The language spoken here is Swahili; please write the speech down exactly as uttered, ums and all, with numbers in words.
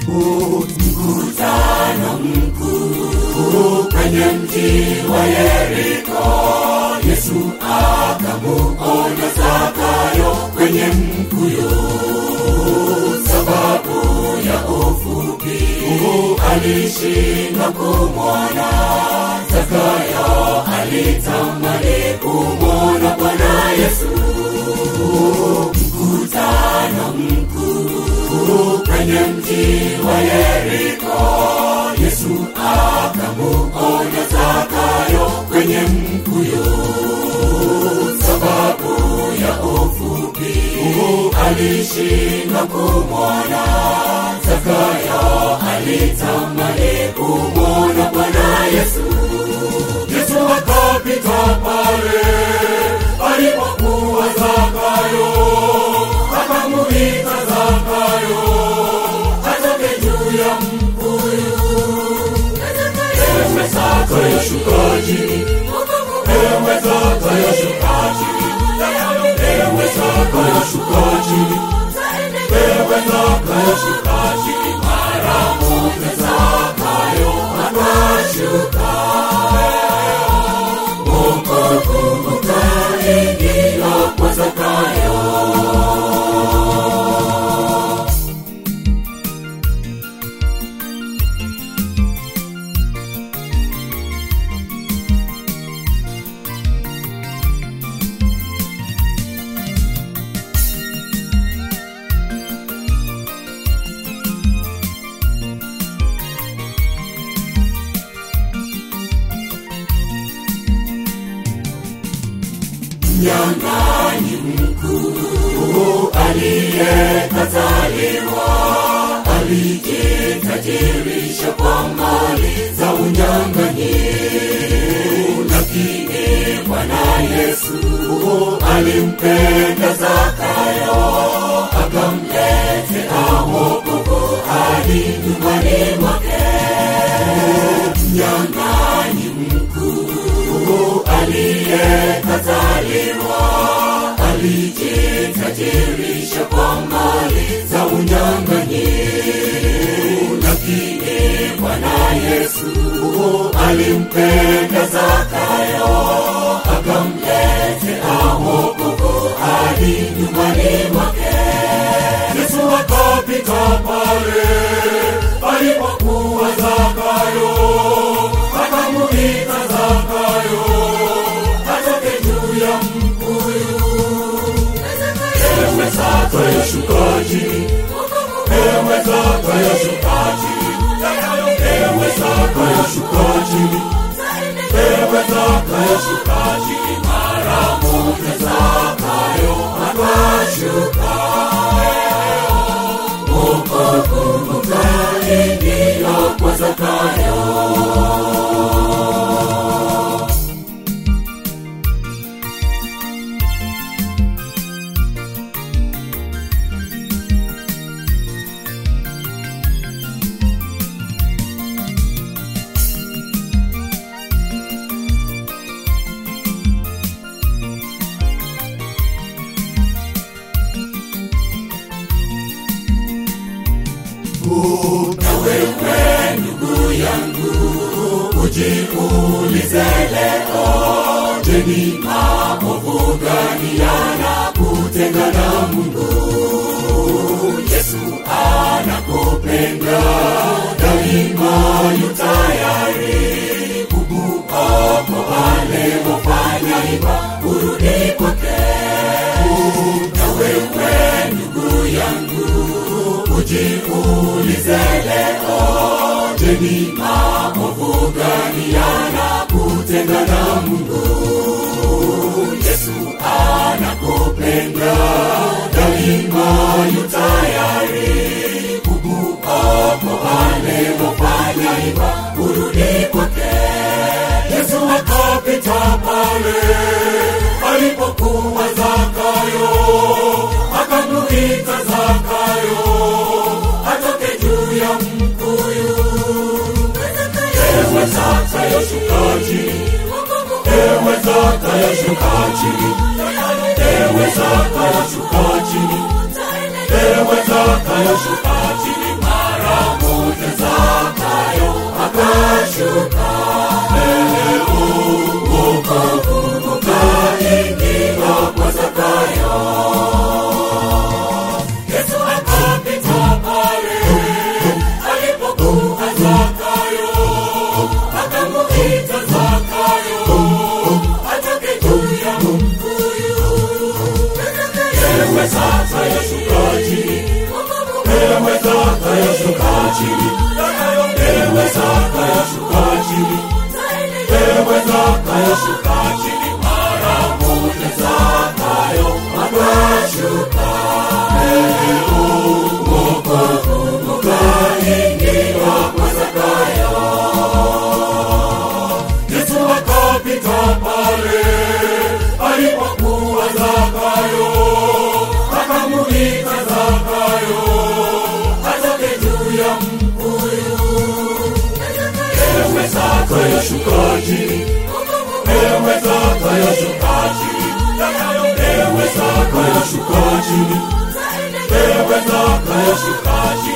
Mkutano mkuu kwenye mji wa Yeriko, Yesu akamuona Zakayo kwenye mkuyu. Sababu ya ufupi alishindwa kumwona. Zakayo alitamani kumwona Bwana Yesu. Mkutano mkuu kwenye mji wa Yeriko, Yesu akamuona Zakayo kwenye mkuyu. Sababu ya ufupi alishindwa kumwona. Zakayo alitamani kumwona Bwana Yesu. Yesu akapita pale alipokuwa Zakayo, akamuita Zakayo atoke juu ya mkuyu. Ewe Zakayo, shuka chini. Ewe Zakayo, shuka chini. Ewe Zakayo, shuka chini. Ewe Zakayo, shuka chini. Mara moja Zakayo akashuka. Wokovu ukaingia kwa Zakayo. Mnyang'anyi mkuu aliyekataliwa alijitajirisha kwa mali za unyang'anyi. Lakini Bwana Yesu alimpenda Zakayo, akamletea wokovu hadi nyumbani mwake. Mnyang'anyi mkuu aliyekataliwa alijitajirisha kwa mali za unyang'anyi. Lakini Bwana Yesu alimpenda Zakayo, akamletea wokovu hadi nyumbani mwake. Yesu akapita pale alipokuwa Zakayo, akamuita Zakayo atoke juu ya mkuyu. Ewe Zakayo, shuka chini. Ewe Zakayo, shuka chini. Ewe Zakayo, shuka chini. Ewe Zakayo, shuka chini. Mara moja Zakayo akashuka. Wokovu ukaingia kwa Zakayo. Na wewe ndugu yangu ujiulize leo, je, ni maovu gani yanakutenga na Mungu? Yesu anakupenda daima, yu tayari kukuokoa leo. Fanya hivyo urudi kwake. Na wewe ndugu yangu ujiulize leo, je, ni maovu gani yanakutenga na Mungu? Yesu anakupenda daima, yu tayari kukuokoa leo. Fanya hivyo urudi kwake. Yesu akapita pale alipokuwa Zakayo, akamuita Zakayo atoke juu ya mkuyu. Ewe Zakayo, shuka chini. Ewe Zakayo, shuka chini. Ewe Zakayo, shuka chini. Ewe Zakayo, shuka chini. Mara chini. Ewe Zakayo shuka chini. Ewe Zakayo shuka chini. Mara moja Zakayo akashuka. Leo wokovu ukaingia kwa Zakayo. Yesu akapita pale alipokuwa Zakayo, akamuita Zakayo atoke juu ya mkuyu. Ewe Zakayo shuka chini. Ewe Zakayo shuka chini. Ewe Zakayo shuka chini. Ewe Zakayo shuka chini.